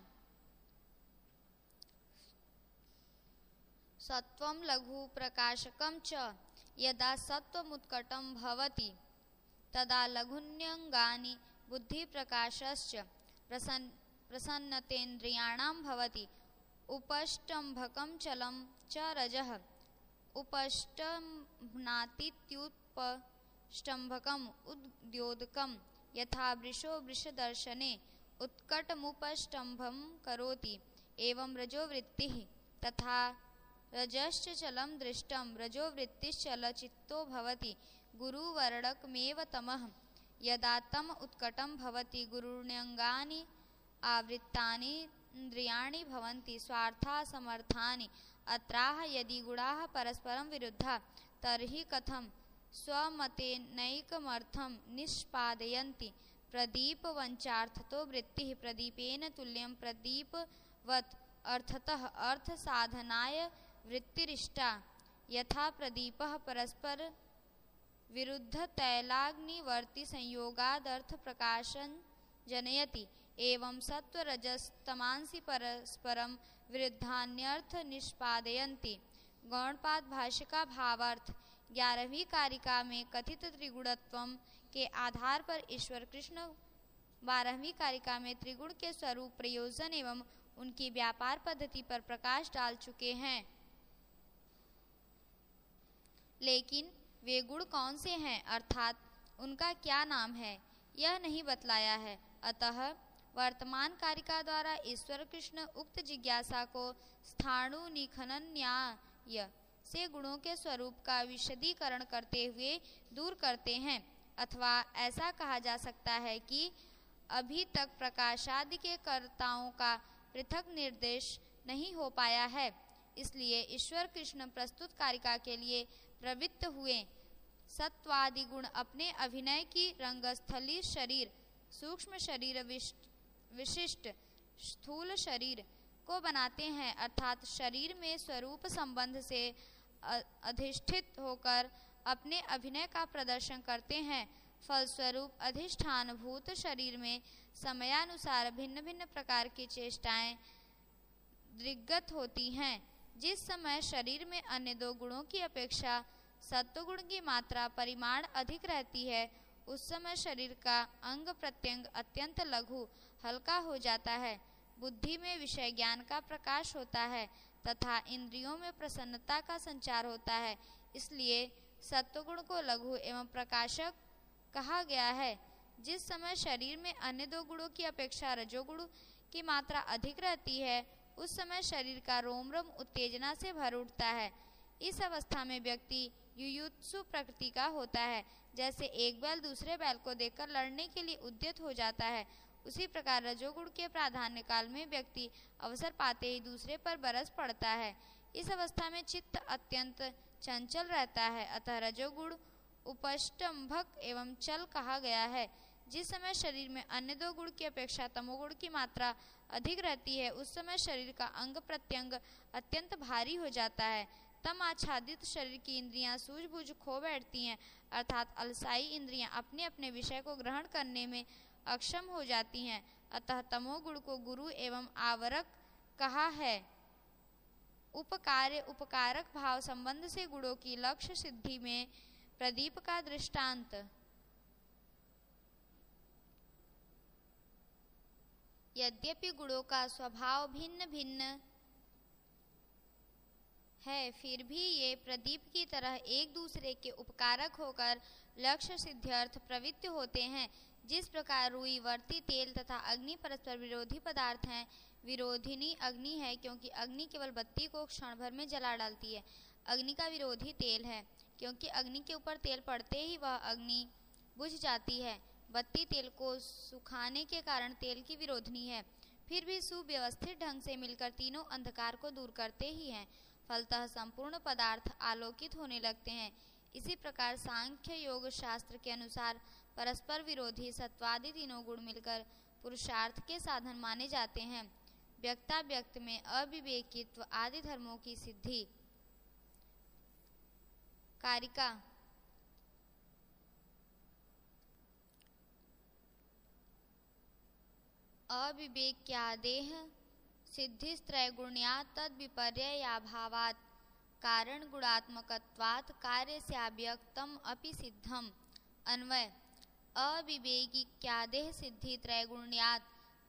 सत्वं लघु प्रकाशकं च यदा सत्वमुत्कटं भवति तदा लघुन्यंगानि बुद्धि प्रकाशश्च प्रसन्नतेन्द्रियाणां भवति। उपष्टम्भकं चलं च रजः उपष्टम्भनातीत्युपष्टम्भकम् उद्योतकं यथा वृषो वृषदर्शने उत्कटमुपष्टम्भं करोति एवं रजोवृत्तिः तथा रजश्च चलं दृष्टं रजोवृत्तिश्चलचित्तो भवति। गुरुवर्णकमेव तमः यदा तम उत्कटं भवति गुरुण्यंगानि आवृत्तानि इंद्रियाणि भवन्ति स्वार्था समर्थानि। अत्राह यदि गुणाः परस्परं विरुद्धा तर्हि कथं स्वमतेनैकमर्थं निष्पादयन्ति। प्रदीपवञ्चार्थतो वृत्तिः प्रदीपेन तुल्यं प्रदीपवत् अर्थतः अर्थ साधनाय वृत्तिरिष्टा। यथा प्रदीपः परस्पर विरुद्ध तैलाग्निवर्ती संयोगादर्थ प्रकाशन जनयति एवं सत्वरजस्तमांसि परस्परं विरुद्धान्यर्थ निष्पादयन्ति। गौणपाद भाष्य का भावार्थ 11वीं कारिका में कथित त्रिगुणत्वम के आधार पर ईश्वर कृष्ण 12वीं कारिका में त्रिगुण के स्वरूप प्रयोजन एवं उनकी व्यापार पद्धति पर प्रकाश डाल चुके हैं। लेकिन वे गुण कौन से हैं अर्थात उनका क्या नाम है यह नहीं बतलाया है। अतः वर्तमान कारिका द्वारा ईश्वर कृष्ण उक्त जिज्ञासा को स्थाणुनिखनन न्याय से गुणों के स्वरूप का विशदीकरण करते हुए दूर करते हैं। अथवा ऐसा कहा जा सकता है कि अभी तक प्रकाशादि के कर्ताओं का पृथक निर्देश नहीं हो पाया है, इसलिए ईश्वर कृष्ण प्रस्तुत कारिका के लिए प्रवृत्त हुए। सत्वादि गुण अपने अभिनय की रंगस्थली शरीर सूक्ष्म शरीर विशिष्ट स्थूल शरीर को बनाते हैं अर्थात शरीर में स्वरूप संबंध से अधिष्ठित होकर अपने अभिनय का प्रदर्शन करते हैं। फलस्वरूप अधिष्ठानभूत शरीर में समयानुसार भिन्न भिन्न प्रकार की चेष्टाएं दृग्गत होती हैं। जिस समय शरीर में अन्य दो गुणों की अपेक्षा सत्वगुण की मात्रा परिमाण अधिक रहती है उस समय शरीर का अंग प्रत्यंग अत्यंत लघु हल्का हो जाता है। बुद्धि में विषय ज्ञान का प्रकाश होता है तथा इंद्रियों में प्रसन्नता का संचार होता है, इसलिए सत्वगुण को लघु एवं प्रकाशक कहा गया है। जिस समय शरीर में अन्य दो गुणों की अपेक्षा रजोगुण की मात्रा अधिक रहती है उस समय शरीर का रोम रोम उत्तेजना से भर उठता है। इस अवस्था में व्यक्ति युयुत्सु प्रकृति का होता है। जैसे एक बैल दूसरे बैल को देखकर लड़ने के लिए उद्यत हो जाता है, उसी प्रकार रजोगुण के प्राधान्य काल में व्यक्ति अवसर पाते ही दूसरे पर बरस पड़ता है। इस अवस्था में चित्त अत्यंत चंचल रहता है, अतः रजोगुण उपष्टम्भक एवं चल कहा गया है। जिस समय शरीर में अन्य दो गुण की अपेक्षा तमोगुण की मात्रा अधिक रहती है उस समय शरीर का अंग प्रत्यंग अत्यंत भारी हो जाता है। तम आच्छादित शरीर की इंद्रियां सूझबूझ खो बैठती हैं, अर्थात अलसाई इंद्रियां अपने अपने विषय को ग्रहण करने में अक्षम हो जाती हैं। अतः तमोगुण को गुरु एवं आवरक कहा है। उपकार्य उपकारक भाव संबंध से गुणों की लक्ष्य सिद्धि में प्रदीप का दृष्टांत। यद्यपि गुणों का स्वभाव भिन्न भिन्न है, फिर भी ये प्रदीप की तरह एक दूसरे के उपकारक होकर लक्ष्य सिद्ध्यर्थ प्रवृत्त होते हैं। जिस प्रकार रुई, वर्ती, तेल तथा अग्नि परस्पर विरोधी पदार्थ हैं, विरोधिनी अग्नि है क्योंकि अग्नि केवल बत्ती को क्षण भर में जला डालती है। अग्नि का विरोधी तेल है क्योंकि अग्नि के ऊपर तेल पड़ते ही वह अग्नि बुझ जाती है। बत्ती तेल को सुखाने के कारण तेल की विरोधिनी है, फिर भी सुव्यवस्थित ढंग से मिलकर तीनों अंधकार को दूर करते ही हैं। फलतः संपूर्ण पदार्थ आलोकित होने लगते हैं। इसी प्रकार सांख्य योग शास्त्र के अनुसार परस्पर विरोधी सत्वादि तीनों गुण मिलकर पुरुषार्थ के साधन माने जाते हैं। व्यक्ताव्यक्त में अविवेकित्व आदि धर्मों की सिद्धि। कारिका अविवेक्यादेह सिद्धिस्त्रैगुण्यात् तद्विपर्ययाभावात् कारण गुणात्मकत्वात् कार्यस्याव्यक्तम् अपि सिद्धम्। अन्वय अविवेकिक्यादेह सिद्धि त्रैगुण्यात्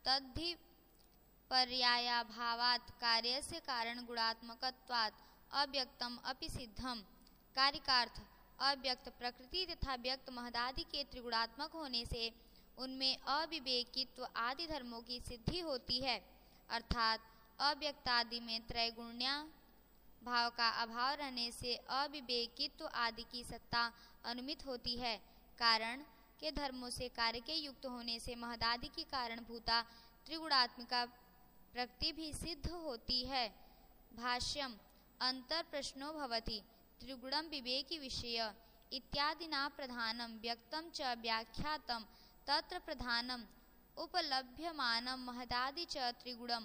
तद्विपर्ययाभावात् कार्यस्य कारण गुणात्मकत्वात् अव्यक्तम् अपि सिद्धम्। कारिकार्थ अव्यक्त प्रकृति तथा व्यक्त महदादि के त्रिगुणात्मक होने से उनमें अविवेकित्व आदि धर्मों की सिद्धि होती है, अर्थात अव्यक्तादि में त्रैगुण्य भाव का अभाव रहने से अविवेकित्व आदि की सत्ता अनुमित होती है। कारण के धर्मों से कार्य के युक्त होने से महदादि की कारणभूता त्रिगुणात्मिका प्रकृति भी सिद्ध होती है। भाष्यम अंतर प्रश्नो भवति त्रिगुणम विवेकी विषय इत्यादिना प्रधानम व्यक्तम च व्याख्यातम तत्र प्रधानम उपलभ्यमानं महदादि च त्रिगुणम्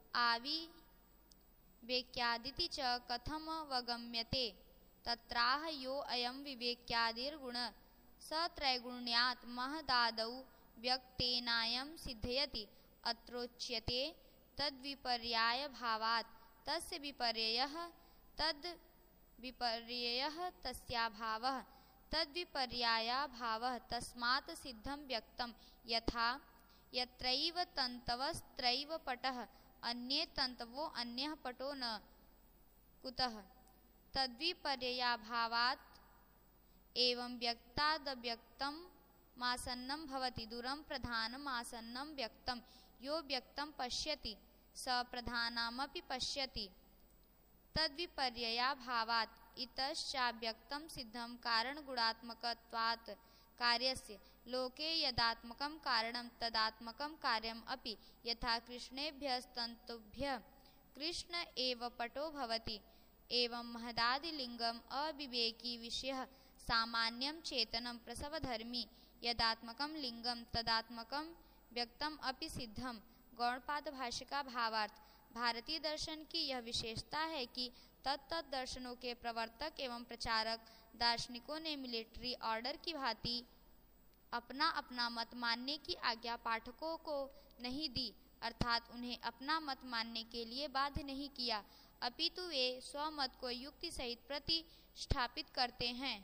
आविवेक्यादिति च कथमवगम्यते तत्राह यो अयं विवेक्यादिर्गुण स त्रैगुण्यात् महदादौ व्यक्तेनायं सिद्धयति अत्रोच्यते तद्विपर्यायभावात् तस्य विपर्ययः तद्विपर्ययः तस्याभावः तद्विपर्यायाभावः तस्मात् सिद्धं व्यक्तं यथा यत्रैव तन्तवस्त्रैव पटः अन्ये तन्तवो अन्यः पटो न कुतः तद्विपर्ययाभावात् एवं व्यक्तादव्यक्तं मासन्नं भवति दूरं प्रधानमासन्नं व्यक्तं यो व्यक्तं पश्यति स प्रधानमपि पश्यति तद्विपर्ययाभावात् इतश्चाव्यक्तं सिद्धं कारणगुणात्मकत्वात् कार्यस्य लोके यदात्मकं कारणं तदात्मकं कार्यम् अपि यथा कृष्णेभ्यस्तन्तुभ्यः कृष्ण एव पटो भवति एवं महदादिलिंगम अविवेकी विषयः सामान्यं चेतनं प्रसवधर्मी यदात्मकं लिंगम तदात्मकं व्यक्तम अपि सिद्धम। गौड़पाद भाष्य का भावार्थ भारतीय दर्शन की यह विशेषता है कि तत्त दर्शनों के प्रवर्तक एवं प्रचारक दार्शनिकों ने मिलिट्री ऑर्डर की भांति अपना अपना मत मानने की आज्ञा पाठकों को नहीं दी, अर्थात उन्हें अपना मत मानने के लिए बाध्य नहीं किया, अपितु वे स्वमत को युक्ति सहित प्रतिष्ठापित करते हैं।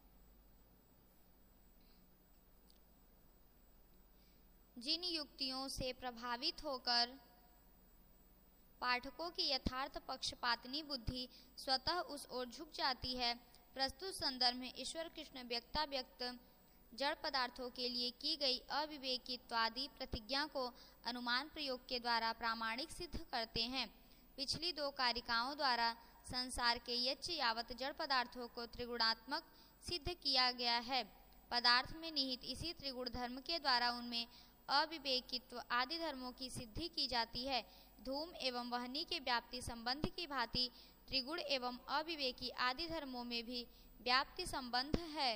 जिन युक्तियों से प्रभावित होकर पाठकों की यथार्थ पक्षपातनी बुद्धि स्वतः उस ओर झुक जाती है, प्रस्तुत संदर्भ में ईश्वर कृष्ण व्यक्ताव्यक्त जड़ पदार्थों के लिए की गई अविवेकित्वादि प्रतिज्ञा को अनुमान प्रयोग के द्वारा प्रामाणिक सिद्ध करते हैं। पिछली दो कारिकाओं द्वारा संसार के यच्च यावत जड़ पदार्थों को त्रिगुणात्मक सिद्ध किया गया है। पदार्थ में निहित इसी त्रिगुण धर्म के द्वारा उनमें अविवेकित्व आदि धर्मों की सिद्धि की जाती है। धूम एवं वहनी के व्याप्ति संबंध की भांति त्रिगुण एवं अविवेकी आदि धर्मों में भी व्याप्ति संबंध है।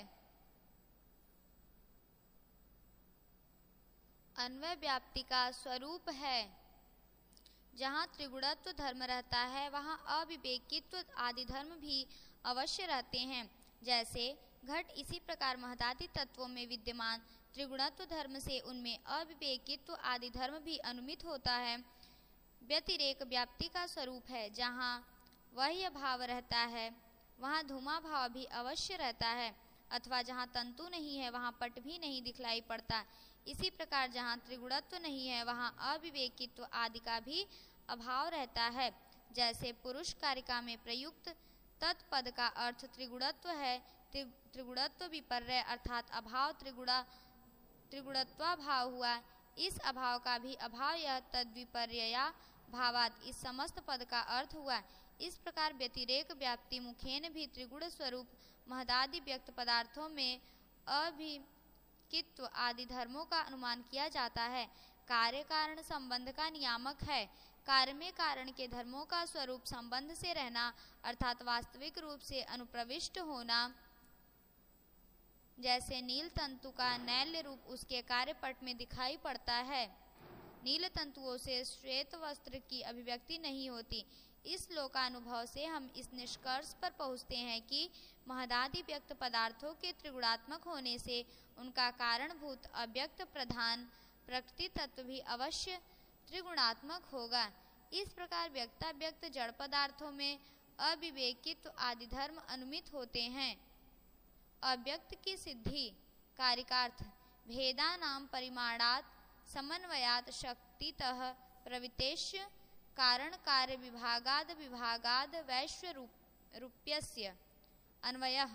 अन्वय व्याप्ति का स्वरूप है। जहाँ त्रिगुणत्व धर्म रहता है वहाँ अविवेकित्व आदि धर्म भी अवश्य रहते हैं। जैसे घट इसी प्रकार महदादि तत्वों में विद्यमान त्रिगुणत्व धर्म से उनमें अविवेकित्व आदि धर्म भी अनुमित होता है। व्यतिरेक व्याप्ति का स्वरूप है। जहाँ वह्य भाव रहता है वहाँ धूमा भाव भी अवश्य रहता है, अथवा जहाँ तंतु नहीं है वहाँ पट भी नहीं दिखलाई पड़ता। इसी प्रकार जहाँ त्रिगुणत्व नहीं है वहाँ अविवेकित्व आदि का भी अभाव रहता है। जैसे पुरुष कारिका में प्रयुक्त तत्पद का अर्थ त्रिगुणत्व है, त्रिगुणत्व विपर्य अर्थात अभाव त्रिगुणत्वाभाव हुआ। इस अभाव का भी अभाव यह तद्विपर्यया भावात इस समस्त पद का अर्थ हुआ। इस प्रकार व्यतिरेक व्याप्ति मुखेन भी त्रिगुण स्वरूप महदादि व्यक्त पदार्थों में अभिकित्व आदि धर्मों का अनुमान किया जाता है। कार्य कारण संबंध का नियामक है। कार्य में कारण के धर्मों का स्वरूप संबंध से रहना अर्थात वास्तविक रूप से अनुप्रविष्ट होना। जैसे नील तंतु का नैल्य रूप उसके कार्यपट में दिखाई पड़ता है, नील तंतुओं से श्वेत वस्त्र की अभिव्यक्ति नहीं होती। इस लोकानुभव से हम इस निष्कर्ष पर पहुँचते हैं कि महदादि व्यक्त पदार्थों के त्रिगुणात्मक होने से उनका कारणभूत अव्यक्त प्रधान प्रकृति तत्व भी अवश्य त्रिगुणात्मक होगा। इस प्रकार व्यक्ताव्यक्त जड़ पदार्थों में अविवेकित्व आदि धर्म अनुमित होते हैं। अव्यक्त की सिद्धि कारिकार्थ भेदानां परिमाणात् समन्वयात् शक्तितः प्रवृत्तेश्च कारण कार्य विभागाद वैश्व रूप्यस्य अन्वयः।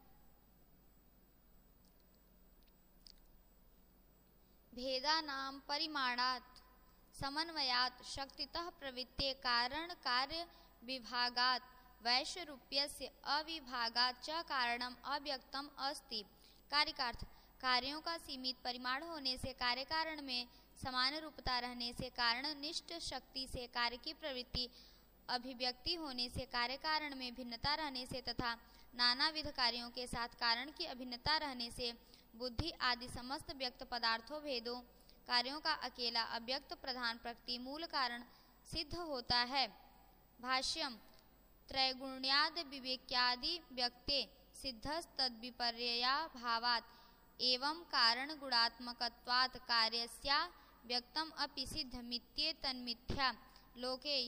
भेदानां परिमाणात् समन्वयात् शक्तितः प्रवृत्ते कारण कार्य विभागात् वैश्व रूप्यस्य अविभागात् च कारणम अव्यक्तम अस्ति। कारिकार्थ कार्यों का सीमित परिमाण होने से कार्य कारण में समान रूपता रहने से कारण निष्ठ शक्ति से कार्य की प्रवृत्ति अभिव्यक्ति होने से कार्य कारण में भिन्नता रहने से तथा नानाविध कार्यों के साथ कारण की अभिन्नता रहने से बुद्धि आदि समस्त व्यक्त पदार्थों भेदों कार्यों का अकेला अव्यक्त प्रधान प्रकृति मूल कारण सिद्ध होता है। भाष्यम त्रैगुण्याद विवेक्यादि व्यक्ते सिद्धस्तद्विपर्यया भावात् एवं कारण गुणात्मकत्वात् कार्यस्या व्यक्तम अपि सिद्धमित्ये तन्मिथ्या लोके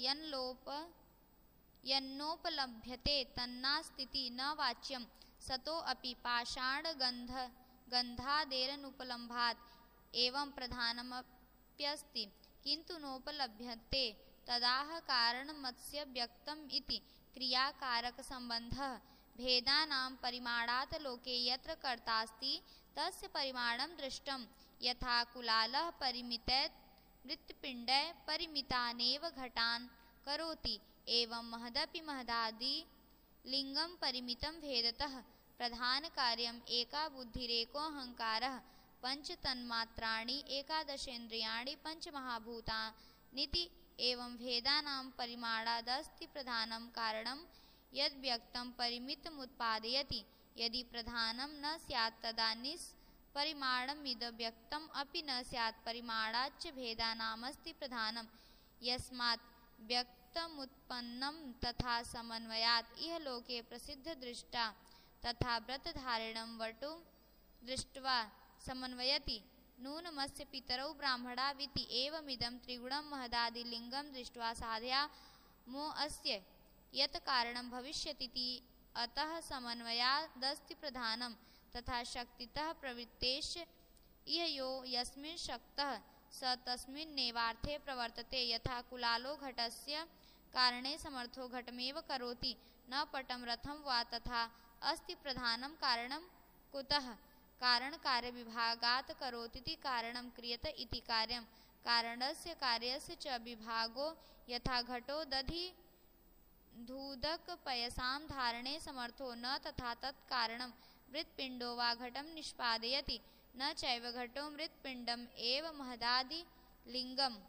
यन्नोपलभ्यते तन्नास्तिति न वाच्यम सतो अपि पाषाण गंधादेरनुपलम्भात् एवं प्रधानमप्यस्ति किंतु नोपलभ्यते तदाह कारणमस्य व्यक्तम इति क्रियाकारक संबंधः। भेदानां परिमाणात् लोके यत्र कर्तास्ति तस्य परिमाणं दृष्टं यथा कुलालः परिमितैत् मृत्पिण्डै परिमितानेव घटान् करोति एवं महदपि महदादि लिंगं परिमितं भेदतः प्रधान कार्यम् एका बुद्धिरेको अहंकारः पंच तन्मात्राणि एकादशेन्द्रियाणि पंच महाभूतानिति एवं भेदानां परिमाणादस्ति प्रधानं कारणं यद् व्यक्तं परिमितमुत्पादयति। यदि प्रधानं न स्यात् तदा निष्परिमाणमिद व्यक्तम् अपि न स्यात् परिमाणाच्च भेदानामस्ति प्रधानं यस्मात् व्यक्तमुत्पन्नं तथा समन्वयात् इह लोके प्रसिद्ध दृष्टा तथा व्रतधारिणं वटुं दृष्ट्वा समन्वयति। नूनमस्य पितरौ ब्राह्मणाविति एवमिदं त्रिगुणं महदादिलिङ्गं दृष्ट्वा साधयामो अस्य यत् कारणं भविष्यतीति अतः समन्वयादस्ति प्रधानं तथा शक्तितः प्रवृत्तेश्च इह यो यस्मिन् शक्तः स तस्मिन्नेवार्थे प्रवर्तते। यथा कुलालो घटस्य कारणे समर्थो घटमेव करोति न पटं रथं वा तथा अस्ति प्रधानं कारणं कुतः कारण कार्य विभागात् करोतीति कारणं क्रियत इति कार्यं कारणस्य कार्यस्य च विभागो यथा घटो दधि धूदक पयसां धारणे समर्थो न तथा तत्कारणं मृत्पिण्डो वा घटं निष्पादयति न चैव घटो मृत्पिण्डम् एव महदादि लिंगम्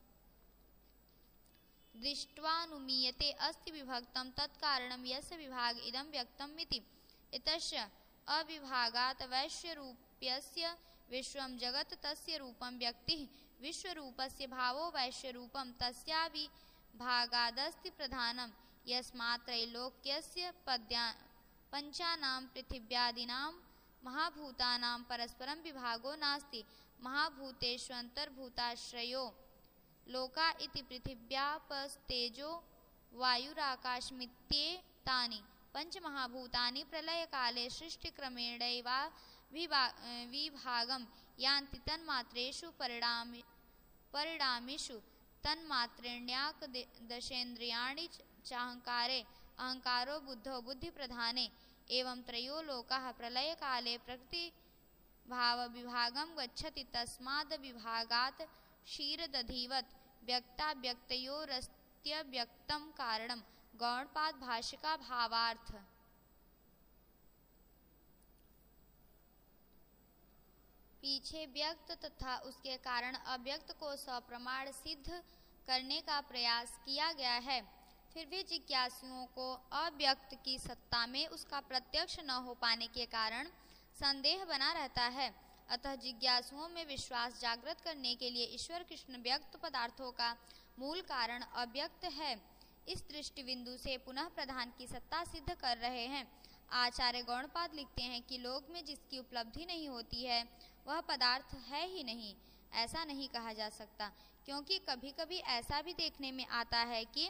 दृष्ट्वानुमीयते अस्ति विभक्तं तत्कारणं यस्य विभाग इदं व्यक्तम् इति। इतस्य अविभागात् वैश्यरूप्यस्य विश्वं जगत् तस्य रूपं व्यक्तिः विश्वरूपस्य भावो वैश्यरूपं तस्याविभागादस्ति प्रधानं यस्मात् त्रैलोक्यस्य पंचानां पृथिव्यादीनां महाभूतानां परस्परं विभागो नास्ति। महाभूतेष्वन्तर्भूताश्रयो लोका इति पृथिव्यापस्तेजो वायुराकाशमित्येतानि पंचमहाभूतानि प्रलयकाले सृष्टिक्रमेणैवाविभागं यान्ति तन्मात्रेषु परिणामेषु तन्मात्रेण्याकदशेन्द्रियाणि चाहंकारे अहंकारो बुद्धो बुद्धिप्रधाने एवं त्रयो लोकाः प्रलयकाले प्रकृतिभावविभागं गच्छति तस्माद् विभागात् क्षीरदधिवत् व्यक्ताव्यक्तयोरस्त्यव्यक्तं कारणं। गौड़पाद भाष्य का भावार्थ। पीछे व्यक्त तथा उसके कारण अव्यक्त को सप्रमाण सिद्ध करने का प्रयास किया गया है। फिर भी जिज्ञासुओं को अव्यक्त की सत्ता में उसका प्रत्यक्ष न हो पाने के कारण संदेह बना रहता है। अतः जिज्ञासुओं में विश्वास जागृत करने के लिए ईश्वर कृष्ण व्यक्त पदार्थों का मूल कारण अव्यक्त है, इस दृष्टि बिंदु से पुनः प्रधान की सत्ता सिद्ध कर रहे हैं। आचार्य गौड़पाद लिखते हैं कि लोक में जिसकी उपलब्धि नहीं होती है वह पदार्थ है ही नहीं। ऐसा नहीं कहा जा सकता, क्योंकि कभी कभी ऐसा भी देखने में आता है कि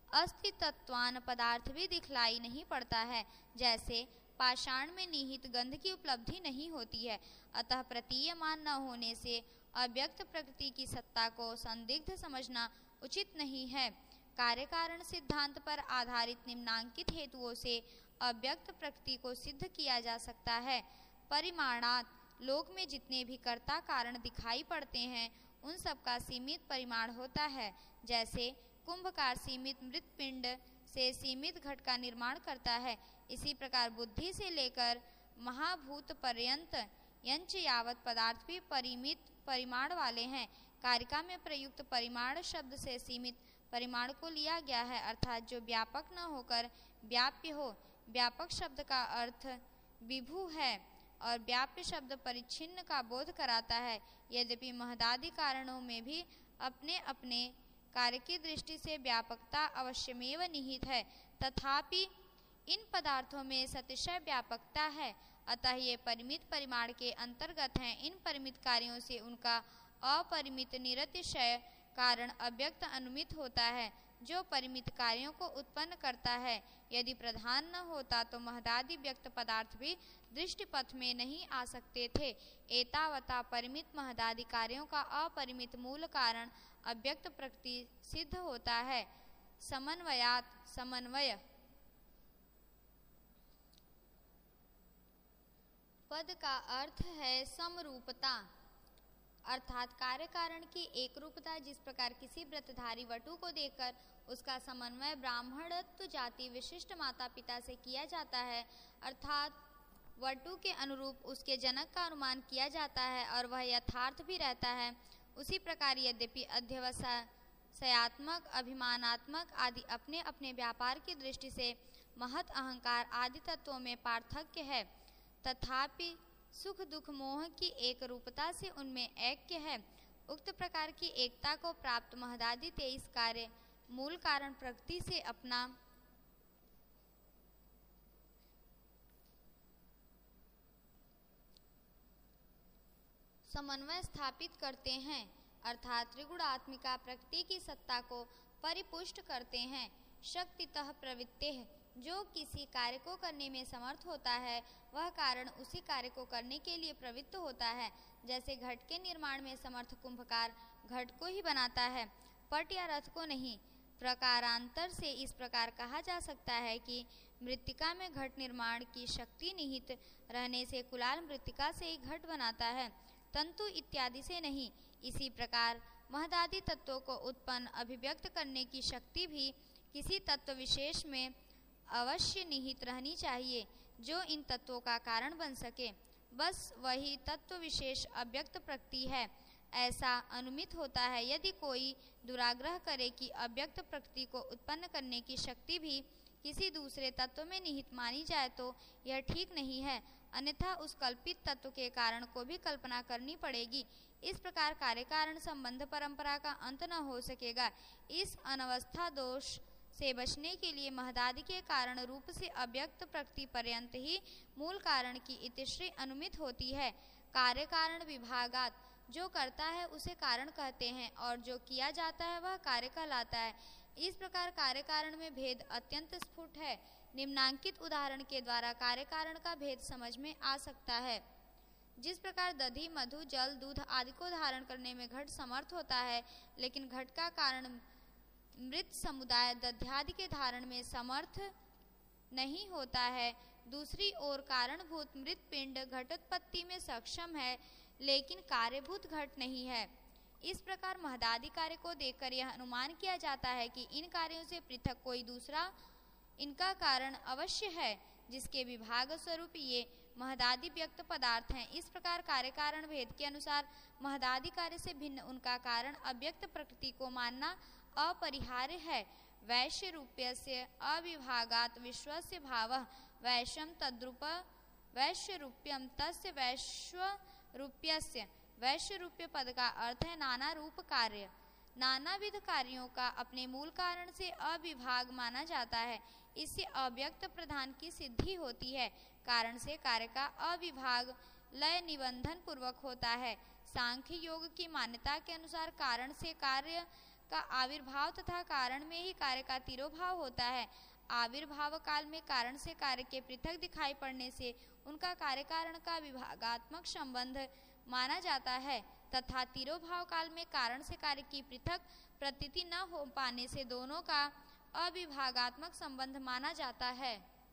अस्तित्वान पदार्थ भी दिखलाई नहीं पड़ता है, जैसे पाषाण में निहित गंध की उपलब्धि नहीं होती है। अतः प्रतीयमान न होने से अव्यक्त प्रकृति की सत्ता को संदिग्ध समझना उचित नहीं है। कार्य कारण सिद्धांत पर आधारित निम्नांकित हेतुओं से अव्यक्त प्रकृति को सिद्ध किया जा सकता है। परिमाणात लोक में जितने भी कर्ता कारण दिखाई पड़ते हैं उन सब का सीमित परिमाण होता है। जैसे कुंभकार सीमित मृतपिंड से सीमित घट का निर्माण करता है, इसी प्रकार बुद्धि से लेकर महाभूत पर्यंत यंच यावत पदार्थ भी परिमित परिमाण वाले हैं। कारिका में प्रयुक्त परिमाण शब्द से सीमित परिमाण को लिया गया है, अर्थात जो व्यापक न होकर व्याप्य हो। व्यापक शब्द का अर्थ विभु है और व्याप्य शब्द परिच्छिन्न का बोध कराता है। यद्यपि महदादि कारणों में भी अपने अपने कार्य की दृष्टि से व्यापकता अवश्यमेव निहित है, तथापि इन पदार्थों में सतिशय व्यापकता है। अतः ये परिमित परिमाण के अंतर्गत हैं। इन परिमित कार्यों से उनका अपरिमित निरतिशय कारण अव्यक्त अनुमित होता है, जो परिमित कार्यों को उत्पन्न करता है। यदि प्रधान न होता तो महदादि व्यक्त पदार्थ भी दृष्टिपथ में नहीं आ सकते थे। एतावता परिमित महदादि कार्यों का अपरिमित मूल कारण अव्यक्त प्रकृति सिद्ध होता है। समन्वयात समन्वय पद का अर्थ है समरूपता, अर्थात कार्य कारण की एक रूपता। जिस प्रकार किसी व्रतधारी वटु को देखकर उसका समन्वय ब्राह्मणत्व जाति विशिष्ट माता पिता से किया जाता है, अर्थात वटु के अनुरूप उसके जनक का अनुमान किया जाता है और वह यथार्थ भी रहता है, उसी प्रकार यद्यपि अध्यवसायात्मक अभिमानात्मक आदि अपने अपने व्यापार की दृष्टि से महत अहंकार आदि तत्वों में पार्थक्य है, तथापि सुख दुख मोह की एक रूपता से उनमें ऐक्य है। उक्त प्रकार की एकता को प्राप्त महदादि 23 कार्य मूल कारण प्रकृति से अपना समन्वय स्थापित करते हैं, अर्थात त्रिगुणात्मिका प्रकृति की सत्ता को परिपुष्ट करते हैं। शक्तितः प्रवृत्तिः, जो किसी कार्य को करने में समर्थ होता है वह कारण उसी कार्य को करने के लिए प्रवृत्त होता है। जैसे घट के निर्माण में समर्थ कुंभकार घट को ही बनाता है, पट या रथ को नहीं। प्रकारांतर से इस प्रकार कहा जा सकता है कि मृत्तिका में घट निर्माण की शक्ति निहित रहने से कुलाल मृत्तिका से ही घट बनाता है, तंतु इत्यादि से नहीं। इसी प्रकार महदादि तत्वों को उत्पन्न अभिव्यक्त करने की शक्ति भी किसी तत्व विशेष में अवश्य निहित रहनी चाहिए, जो इन तत्वों का कारण बन सके। बस वही तत्व विशेष अव्यक्त प्रकृति है, ऐसा अनुमित होता है। यदि कोई दुराग्रह करे कि अव्यक्त प्रकृति को उत्पन्न करने की शक्ति भी किसी दूसरे तत्व में निहित मानी जाए तो यह ठीक नहीं है, अन्यथा उस कल्पित तत्व के कारण को भी कल्पना करनी पड़ेगी। इस प्रकार कार्य कारण संबंध परंपरा का अंत न हो सकेगा। इस अनवस्था दोष से बचने के लिए महदादि के कारण रूप से अव्यक्त प्रकृति पर्यंत ही मूल कारण की इतिश्री अनुमित होती है। कार्य कारण विभागात, जो करता है उसे कारण कहते हैं और जो किया जाता है वह कार्य कहलाता है। इस प्रकार कार्य कारण में भेद अत्यंत स्फुट है। निम्नांकित उदाहरण के द्वारा कार्य कारण का भेद समझ में आ सकता है। जिस प्रकार दधि, मधु, जल, दूध आदि को धारण करने में घट समर्थ होता है, लेकिन घट का कारण मृत समुदाय दध्यादि के धारण में समर्थ नहीं होता है, दूसरी ओर कारणभूत मृत पिंड घटोत्पत्ति में सक्षम है, लेकिन कार्यभूत घट नहीं है। इस प्रकार महदादि कार्य को देखकर यह अनुमान किया जाता है कि इन कार्यों से पृथक कोई दूसरा इनका कारण अवश्य है, जिसके विभाग स्वरूप ये महदादि व्यक्त पदार्थ हैं। इस प्रकार कार्य कारण भेद के अनुसार महदादि कार्य से भिन्न उनका कारण अव्यक्त प्रकृति को मानना अपरिहार्य है। वैश्य रूप्यस्य अविभागात् विश्वस्य भावः वैश्यम तद्रूप वैश्य रूप्यम तस्य वैश्व रूप्यस्य। वैश्य रूप्य पद का अर्थ है नाना रूप कार्य। नानाविध कार्यों का अपने मूल कारण से अविभाग माना जाता है, इससे अव्यक्त प्रधान की सिद्धि होती है। कारण से कार्य का अविभाग लय निबंधन पूर्वक होता है। सांख्य योग की मान्यता के अनुसार कारण से कार्य का आविर्भाव तथा कारण में ही कार्य का तिरोभाव होता है। आविर्भाव काल में कारण से कार्य के पृथक दिखाई पड़ने से उनका कार्य कारण का विभागात्मक संबंध माना जाता है, तथा तिरोभाव काल में कारण से कार्य की पृथक प्रतीति न हो पाने से दोनों का अविभागात्मक संबंध माना जाता है।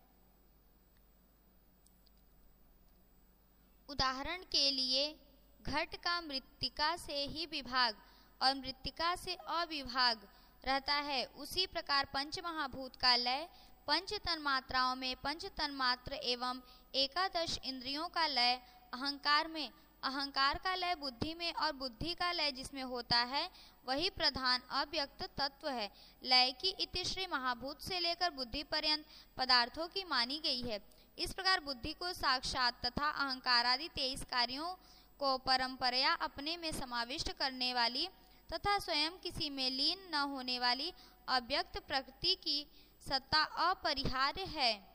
उदाहरण के लिए घट का मृत्तिका से ही विभाग और मृत्तिका से अविभाग रहता है, उसी प्रकार पंच महाभूत का लय पंच तन्मात्राओं में पंच तन्मात्र एवं एकादश इंद्रियों का लय अहंकार में, अहंकार का लय बुद्धि में और बुद्धि का लय जिसमें होता है वही प्रधान अव्यक्त तत्व है। लय की इतिश्री महाभूत से लेकर बुद्धि पर्यंत पदार्थों की मानी गई है। इस प्रकार बुद्धि को साक्षात तथा अहंकार आदि 23 कार्यों को परंपराया अपने में समाविष्ट करने वाली तथा स्वयं किसी में लीन न होने वाली अव्यक्त प्रकृति की सत्ता अपरिहार्य है।